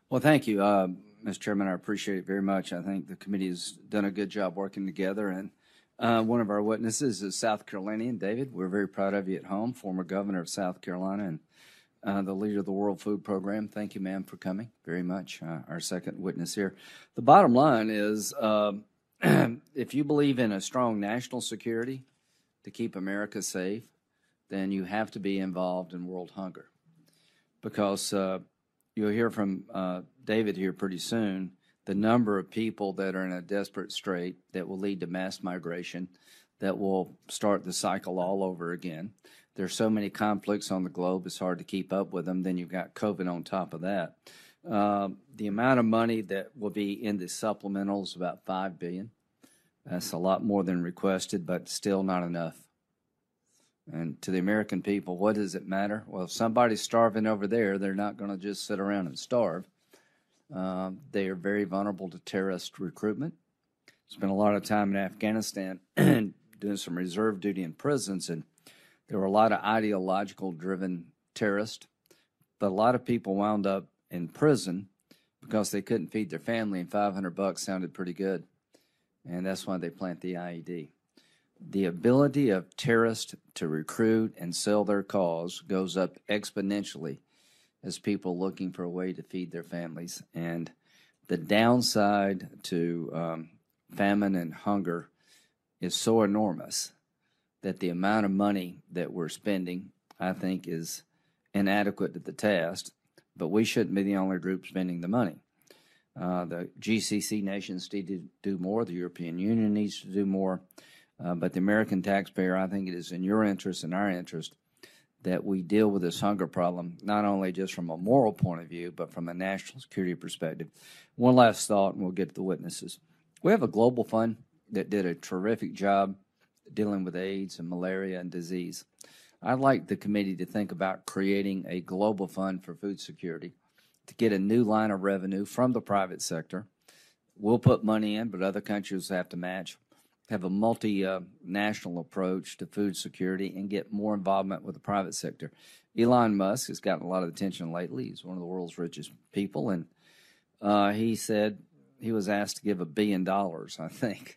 Well, thank you, Mr. Chairman. I appreciate it very much. I think the committee has done a good job working together. And one of our witnesses is South Carolinian, David. We're very proud of you at home, former governor of South Carolina and the leader of the World Food Program. Thank you, ma'am, for coming very much. Our second witness here. The bottom line is if you believe in a strong national security to keep America safe, then you have to be involved in world hunger. Because you'll hear from David here pretty soon, the number of people that are in a desperate strait that will lead to mass migration, that will start the cycle all over again. There's so many conflicts on the globe, it's hard to keep up with them. Then you've got COVID on top of that. The amount of money that will be in the supplemental is about $5 billion. That's a lot more than requested, but still not enough. And to the American people, what does it matter? Well, if somebody's starving over there, they're not going to just sit around and starve. They are very vulnerable to terrorist recruitment. Spent a lot of time in Afghanistan doing some reserve duty in prisons, and there were a lot of ideological-driven terrorists, but a lot of people wound up in prison because they couldn't feed their family, and $500 sounded pretty good, and that's why they plant the IED. The ability of terrorists to recruit and sell their cause goes up exponentially as people looking for a way to feed their families. And the downside to famine and hunger is so enormous that the amount of money that we're spending, I think, is inadequate to the task, but we shouldn't be the only group spending the money. The GCC nations need to do more. The European Union needs to do more. But the American taxpayer, I think it is in your interest and our interest that we deal with this hunger problem, not only just from a moral point of view, but from a national security perspective. One last thought, and we'll get to the witnesses. We have a global fund that did a terrific job dealing with AIDS and malaria and disease. I'd like the committee to think about creating a global fund for food security to get a new line of revenue from the private sector. We'll put money in, but other countries have to match. Have a multinational approach to food security and get more involvement with the private sector. Elon Musk has gotten a lot of attention lately. He's one of the world's richest people, and he said he was asked to give $1 billion, I think,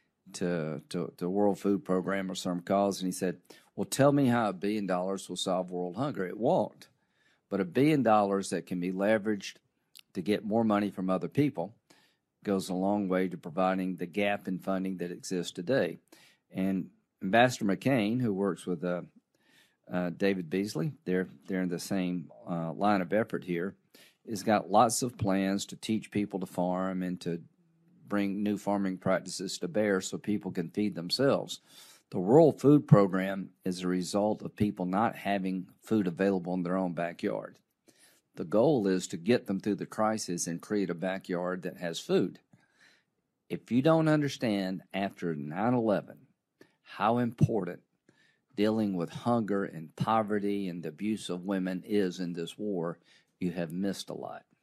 to World Food Program or some cause, and he said, well, tell me how $1 billion will solve world hunger. It won't, but $1 billion that can be leveraged to get more money from other people goes a long way to providing the gap in funding that exists today. And Ambassador McCain, who works with David Beasley, they're in the same line of effort here, has got lots of plans to teach people to farm and to bring new farming practices to bear so people can feed themselves. The World Food Program is a result of people not having food available in their own backyard. The goal is to get them through the crisis and create a backyard that has food. If you don't understand after 9/11 how important dealing with hunger and poverty and the abuse of women is in this war, you have missed a lot.